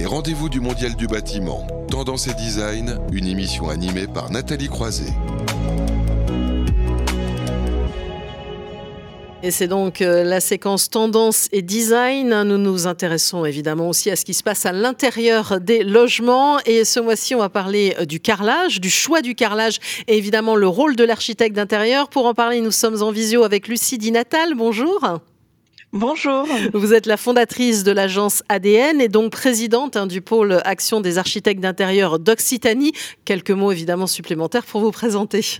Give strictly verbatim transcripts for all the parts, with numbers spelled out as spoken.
Les rendez-vous du Mondial du bâtiment, Tendance et Design, une émission animée par Nathalie Croiset. Et c'est donc euh, la séquence Tendance et Design. Nous nous intéressons évidemment aussi à ce qui se passe à l'intérieur des logements. Et ce mois-ci, on va parler du carrelage, du choix du carrelage et évidemment le rôle de l'architecte d'intérieur. Pour en parler, nous sommes en visio avec Lucie Di Natale. Bonjour. Bonjour. Vous êtes la fondatrice de l'agence A D N et donc présidente hein, du pôle Action des architectes d'intérieur d'Occitanie. Quelques mots évidemment supplémentaires pour vous présenter.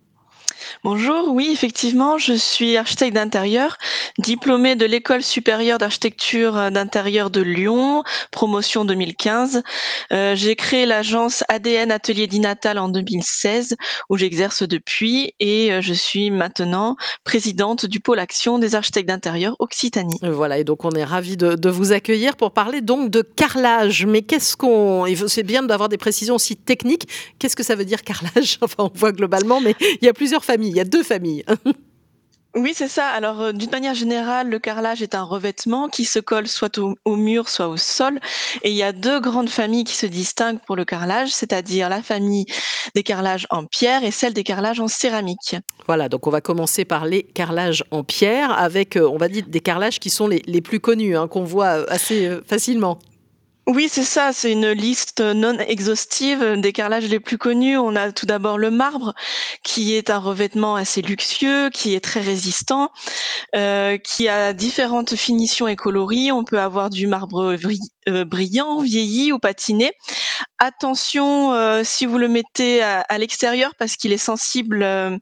Bonjour, oui, effectivement, je suis architecte d'intérieur, diplômée de l'École supérieure d'architecture d'intérieur de Lyon, promotion deux mille quinze. Euh, j'ai créé l'agence A D N Atelier Di Natale en deux mille seize, où j'exerce depuis, et je suis maintenant présidente du pôle Action des architectes d'intérieur Occitanie. Voilà, et donc on est ravis de, de vous accueillir pour parler donc de carrelage. Mais qu'est-ce qu'on... C'est bien d'avoir des précisions aussi techniques. Qu'est-ce que ça veut dire carrelage ? Enfin, on voit globalement, mais il y a plusieurs familles. Il y a deux familles. Oui, c'est ça. Alors, euh, d'une manière générale, le carrelage est un revêtement qui se colle soit au, au mur, soit au sol. Et il y a deux grandes familles qui se distinguent pour le carrelage, c'est-à-dire la famille des carrelages en pierre et celle des carrelages en céramique. Voilà, donc on va commencer par les carrelages en pierre avec, on va dire, des carrelages qui sont les, les plus connus, hein, qu'on voit assez facilement. Oui, c'est ça, c'est une liste non exhaustive des carrelages les plus connus. On a tout d'abord le marbre, qui est un revêtement assez luxueux, qui est très résistant, euh, qui a différentes finitions et coloris. On peut avoir du marbre euh, brillant, vieilli ou patiné. Attention euh, si vous le mettez à, à l'extérieur parce qu'il est sensible euh,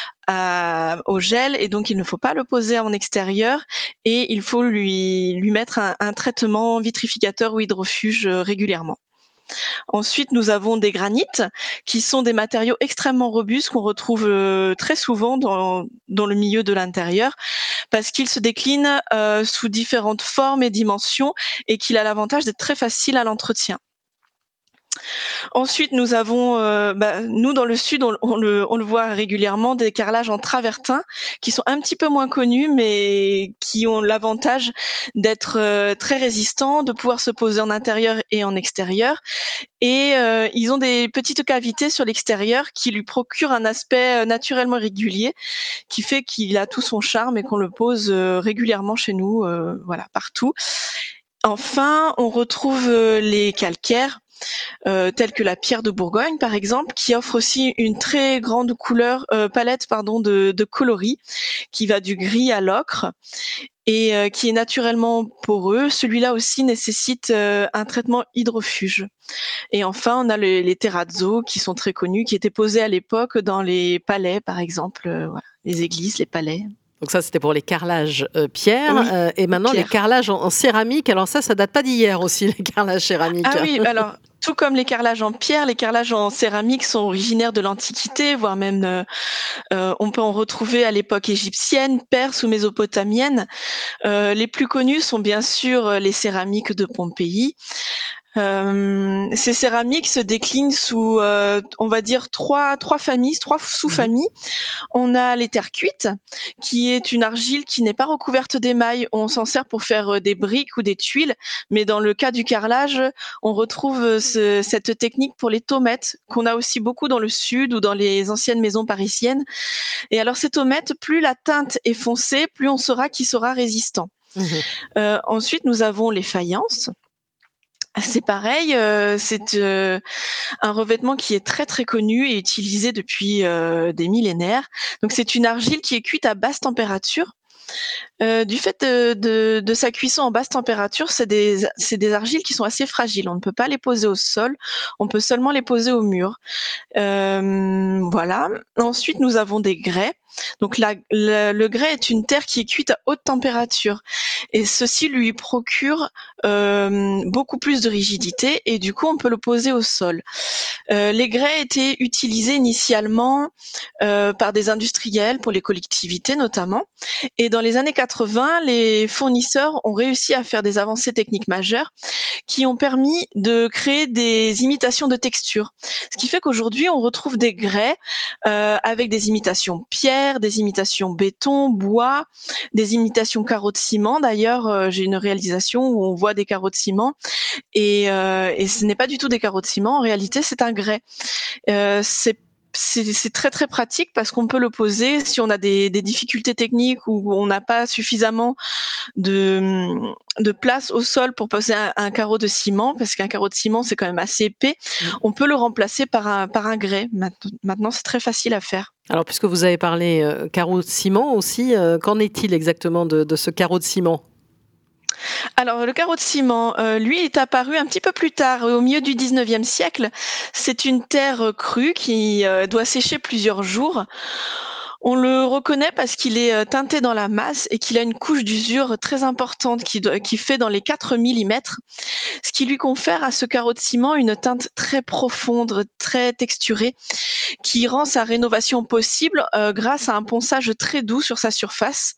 à, au gel et donc il ne faut pas le poser en extérieur et il faut lui, lui mettre un, un traitement vitrificateur ou hydrofuge euh, régulièrement. Ensuite, nous avons des granites qui sont des matériaux extrêmement robustes qu'on retrouve euh, très souvent dans, dans le milieu de l'intérieur parce qu'ils se déclinent euh, sous différentes formes et dimensions et qu'il a l'avantage d'être très facile à l'entretien. Ensuite, nous avons, euh, bah, nous dans le sud, on, on, le, on le voit régulièrement, des carrelages en travertin qui sont un petit peu moins connus, mais qui ont l'avantage d'être euh, très résistants, de pouvoir se poser en intérieur et en extérieur. Et euh, ils ont des petites cavités sur l'extérieur qui lui procurent un aspect naturellement régulier, qui fait qu'il a tout son charme et qu'on le pose euh, régulièrement chez nous, euh, voilà, partout. Enfin, on retrouve euh, les calcaires. Euh, telle que la pierre de Bourgogne par exemple, qui offre aussi une très grande couleur, euh, palette pardon, de, de coloris, qui va du gris à l'ocre et euh, qui est naturellement poreux. Celui-là aussi nécessite euh, un traitement hydrofuge. Et enfin, on a les, les terrazzo qui sont très connus, qui étaient posés à l'époque dans les palais par exemple, euh, voilà, les églises, les palais. Donc ça, c'était pour les carrelages euh, pierre. Oui, euh, et maintenant, pierre. Les carrelages en, en céramique. Alors ça, ça date pas d'hier aussi, les carrelages céramiques. Ah oui, alors tout comme les carrelages en pierre, les carrelages en céramique sont originaires de l'Antiquité, voire même euh, euh, on peut en retrouver à l'époque égyptienne, perse ou mésopotamienne. Euh, les plus connus sont bien sûr les céramiques de Pompéi. Euh, ces céramiques se déclinent sous, euh, on va dire, trois, trois familles, trois sous-familles. On a les terres cuites, qui est une argile qui n'est pas recouverte d'émail. On s'en sert pour faire des briques ou des tuiles, mais dans le cas du carrelage, on retrouve ce, cette technique pour les taumettes, qu'on a aussi beaucoup dans le sud ou dans les anciennes maisons parisiennes. Et alors ces taumettes, plus la teinte est foncée, plus on saura qu'il sera résistant. Mmh. Euh, ensuite, nous avons les faïences. C'est pareil, euh, c'est euh, un revêtement qui est très très connu et utilisé depuis euh, des millénaires. Donc c'est une argile qui est cuite à basse température. Euh, du fait de, de, de sa cuisson en basse température, c'est des, c'est des argiles qui sont assez fragiles. On ne peut pas les poser au sol, on peut seulement les poser au mur. Euh, voilà. Ensuite, nous avons des grès. Donc la, la, le grès est une terre qui est cuite à haute température et ceci lui procure euh, beaucoup plus de rigidité et du coup on peut le poser au sol. Euh, les grès étaient utilisés initialement euh, par des industriels pour les collectivités notamment et dans les années quatre-vingts, les fournisseurs ont réussi à faire des avancées techniques majeures qui ont permis de créer des imitations de textures. Ce qui fait qu'aujourd'hui, on retrouve des grès euh, avec des imitations pierre, des imitations béton, bois, des imitations carreaux de ciment. D'ailleurs, euh, j'ai une réalisation où on voit des carreaux de ciment et, euh, et ce n'est pas du tout des carreaux de ciment. En réalité, c'est un grès. Euh, c'est C'est, c'est très très pratique parce qu'on peut le poser si on a des, des difficultés techniques ou on n'a pas suffisamment de, de place au sol pour poser un, un carreau de ciment, parce qu'un carreau de ciment c'est quand même assez épais. Mmh. On peut le remplacer par un, par un grès. Maintenant, c'est très facile à faire. Alors, puisque vous avez parlé euh, carreau de ciment aussi, euh, qu'en est-il exactement de, de ce carreau de ciment ? Alors, le carreau de ciment, euh, lui, est apparu un petit peu plus tard, au milieu du dix-neuvième siècle. C'est une terre crue qui euh, doit sécher plusieurs jours. On le reconnaît parce qu'il est euh, teinté dans la masse et qu'il a une couche d'usure très importante qui, doit- qui fait dans les quatre millimètres, ce qui lui confère à ce carreau de ciment une teinte très profonde, très texturée, qui rend sa rénovation possible euh, grâce à un ponçage très doux sur sa surface.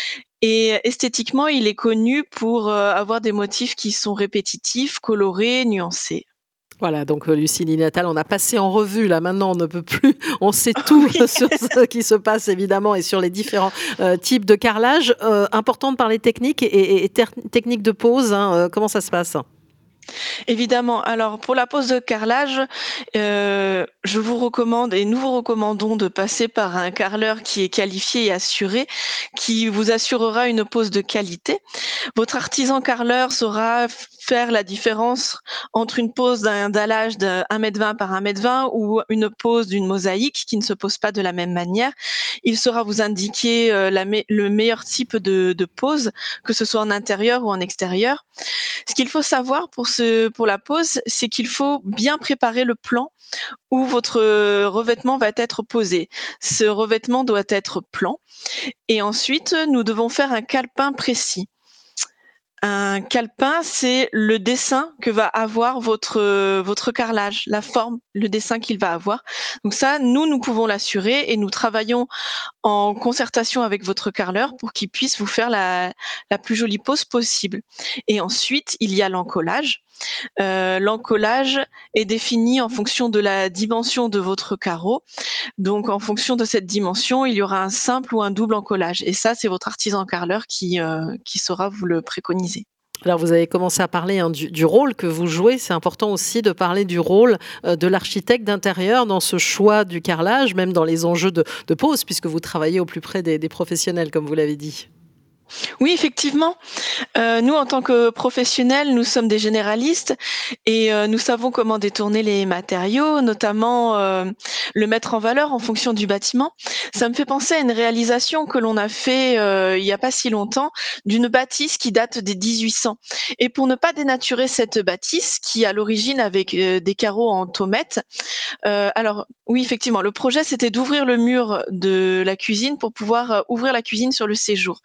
Et esthétiquement, il est connu pour euh, avoir des motifs qui sont répétitifs, colorés, nuancés. Voilà, donc euh, Lucie Natal, on a passé en revue, là maintenant on ne peut plus, on sait tout Oui. sur ce qui se passe évidemment et sur les différents euh, types de carrelage. Euh, important de parler technique et, et, et ter- technique de pose, hein, euh, comment ça se passe ? Évidemment. Alors, pour la pose de carrelage, euh, je vous recommande et nous vous recommandons de passer par un carreleur qui est qualifié et assuré, qui vous assurera une pose de qualité. Votre artisan carreleur saura faire la différence entre une pose d'un dallage de un mètre vingt par un mètre vingt ou une pose d'une mosaïque qui ne se pose pas de la même manière. Il saura vous indiquer euh, la me- le meilleur type de, de pose, que ce soit en intérieur ou en extérieur. Ce qu'il faut savoir pour, ce, pour la pose, c'est qu'il faut bien préparer le plan où votre revêtement va être posé. Ce revêtement doit être plan et ensuite, nous devons faire un calepin précis. Un calepin, c'est le dessin que va avoir votre, votre carrelage, la forme, le dessin qu'il va avoir. Donc ça, nous, nous pouvons l'assurer et nous travaillons en concertation avec votre carreleur pour qu'il puisse vous faire la, la plus jolie pose possible. Et ensuite, il y a l'encollage. Euh, l'encollage est défini en fonction de la dimension de votre carreau. Donc, en fonction de cette dimension, il y aura un simple ou un double encollage. Et ça, c'est votre artisan carreleur qui, euh, qui saura vous le préconiser. Alors vous avez commencé à parler hein, du, du rôle que vous jouez. C'est important aussi de parler du rôle euh, de l'architecte d'intérieur dans ce choix du carrelage, même dans les enjeux de, de pose, puisque vous travaillez au plus près des, des professionnels, comme vous l'avez dit. Oui, effectivement. Euh, nous, en tant que professionnels, nous sommes des généralistes et euh, nous savons comment détourner les matériaux, notamment euh, le mettre en valeur en fonction du bâtiment. Ça me fait penser à une réalisation que l'on a fait euh, il n'y a pas si longtemps d'une bâtisse qui date des dix-huit cents. Et pour ne pas dénaturer cette bâtisse, qui à l'origine avait euh, des carreaux en tomette, euh, alors oui, effectivement, le projet c'était d'ouvrir le mur de la cuisine pour pouvoir euh, ouvrir la cuisine sur le séjour.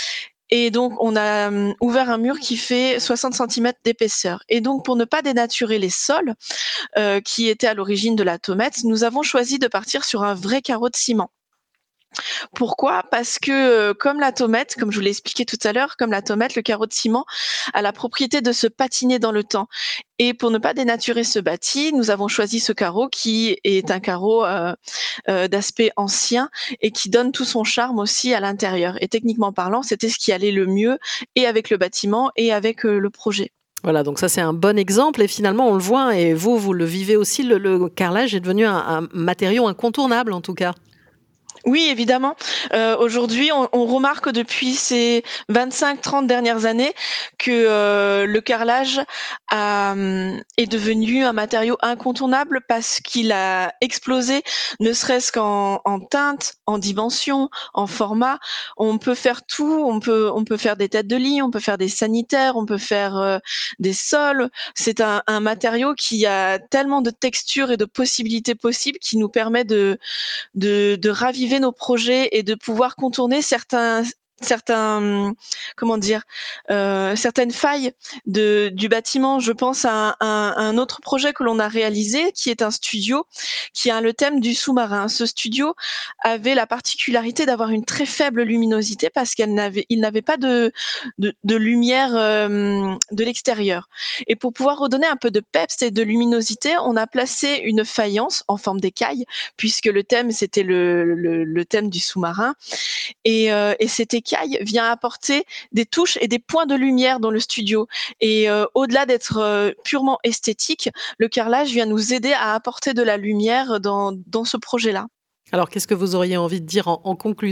Et donc, on a hum, ouvert un mur qui fait soixante centimètres d'épaisseur. Et donc, pour ne pas dénaturer les sols, euh, qui étaient à l'origine de la tomette, nous avons choisi de partir sur un vrai carreau de ciment. Pourquoi ? Parce que euh, comme la tomette, comme je vous l'ai expliqué tout à l'heure, comme la tomette, le carreau de ciment a la propriété de se patiner dans le temps. Et pour ne pas dénaturer ce bâti, nous avons choisi ce carreau qui est un carreau euh, euh, d'aspect ancien et qui donne tout son charme aussi à l'intérieur. Et techniquement parlant, c'était ce qui allait le mieux et avec le bâtiment et avec euh, le projet. Voilà, donc ça c'est un bon exemple et finalement on le voit et vous, vous le vivez aussi, le, le carrelage est devenu un, un matériau incontournable en tout cas. Oui, évidemment. Euh, aujourd'hui, on, on remarque depuis ces vingt-cinq trente dernières années que euh, le carrelage a, hum, est devenu un matériau incontournable parce qu'il a explosé, ne serait-ce qu'en en teinte, en dimension, en format. On peut faire tout. On peut, on peut faire des têtes de lit, on peut faire des sanitaires, on peut faire euh, des sols. C'est un, un matériau qui a tellement de textures et de possibilités possibles qui nous permet de de, de raviver nos projets et de pouvoir contourner certains, certains, comment dire, euh, certaines failles de, du bâtiment. Je pense à un, à un autre projet que l'on a réalisé, qui est un studio, qui a le thème du sous-marin. Ce studio avait la particularité d'avoir une très faible luminosité parce qu'il n'avait, il n'avait pas de, de, de lumière euh, de l'extérieur. Et pour pouvoir redonner un peu de peps et de luminosité, on a placé une faïence en forme d'écaille, puisque le thème, c'était le, le, le thème du sous-marin. Et, euh, et cette écaille vient apporter des touches et des points de lumière dans le studio. Et euh, au-delà d'être euh, purement esthétique, le carrelage vient nous aider à apporter de la lumière dans, dans ce projet-là. Alors, qu'est-ce que vous auriez envie de dire en, en conclusion ?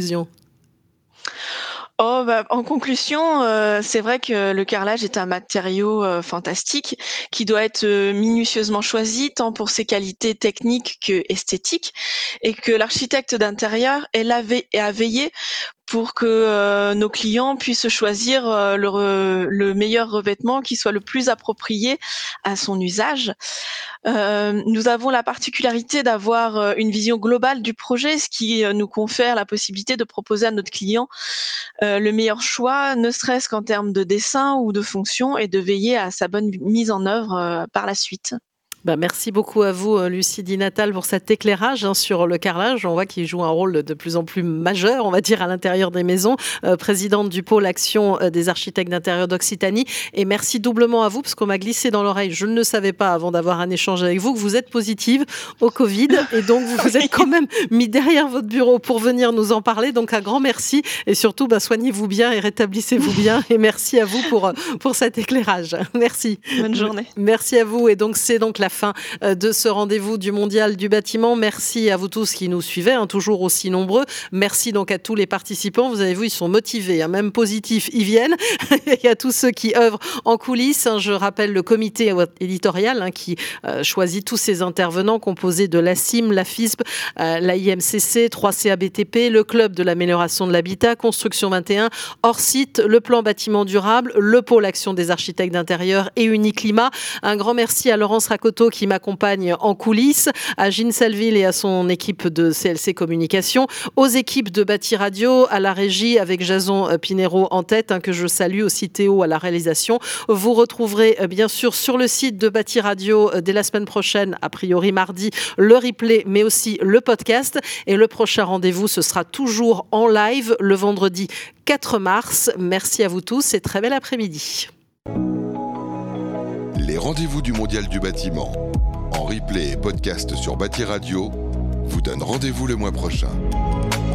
Oh, bah, en conclusion, euh, c'est vrai que le carrelage est un matériau euh, fantastique qui doit être euh, minutieusement choisi tant pour ses qualités techniques que esthétiques, et que l'architecte d'intérieur est là ve- et a veillé pour que euh, nos clients puissent choisir euh, le, re- le meilleur revêtement qui soit le plus approprié à son usage. Euh, nous avons la particularité d'avoir euh, une vision globale du projet, ce qui euh, nous confère la possibilité de proposer à notre client euh, le meilleur choix, ne serait-ce qu'en termes de dessin ou de fonction, et de veiller à sa bonne mise en œuvre euh, par la suite. Bah, merci beaucoup à vous, Lucie Di Natale, pour cet éclairage hein, sur le carrelage. On voit qu'il joue un rôle de plus en plus majeur, on va dire, à l'intérieur des maisons. Euh, présidente du pôle Action des architectes d'intérieur d'Occitanie. Et merci doublement à vous, parce qu'on m'a glissé dans l'oreille, je ne le savais pas avant d'avoir un échange avec vous, que vous êtes positive au Covid. Et donc, vous vous êtes quand même mis derrière votre bureau pour venir nous en parler. Donc, un grand merci. Et surtout, bah, soignez-vous bien et rétablissez-vous bien. Et merci à vous pour, pour cet éclairage. Merci. Bonne journée. Merci à vous. Et donc, c'est donc la fin de ce rendez-vous du Mondial du bâtiment. Merci à vous tous qui nous suivez, hein, toujours aussi nombreux. Merci donc à tous les participants. Vous avez vu, ils sont motivés, hein, même positifs, ils viennent. Et à tous ceux qui œuvrent en coulisses. Hein, je rappelle le comité éditorial hein, qui euh, choisit tous ces intervenants composés de l'A C I M, la F I S B, euh, la I M C C, trois C A B T P, le Club de l'amélioration de l'habitat, Construction vingt et un, Hors Site, le plan bâtiment durable, le pôle Action des architectes d'intérieur et Uniclimat. Un grand merci à Laurence Racoteau qui m'accompagne en coulisses, à Gilles Salville et à son équipe de C L C Communication, aux équipes de Bâti Radio, à la régie avec Jason Pinero en tête, hein, que je salue, aussi Théo à la réalisation. Vous retrouverez bien sûr sur le site de Bâti Radio dès la semaine prochaine, a priori mardi, le replay mais aussi le podcast. Et le prochain rendez-vous, ce sera toujours en live le vendredi quatre mars. Merci à vous tous et très bel après-midi. Les rendez-vous du Mondial du bâtiment, en replay et podcast sur Bâti Radio, vous donnent rendez-vous le mois prochain.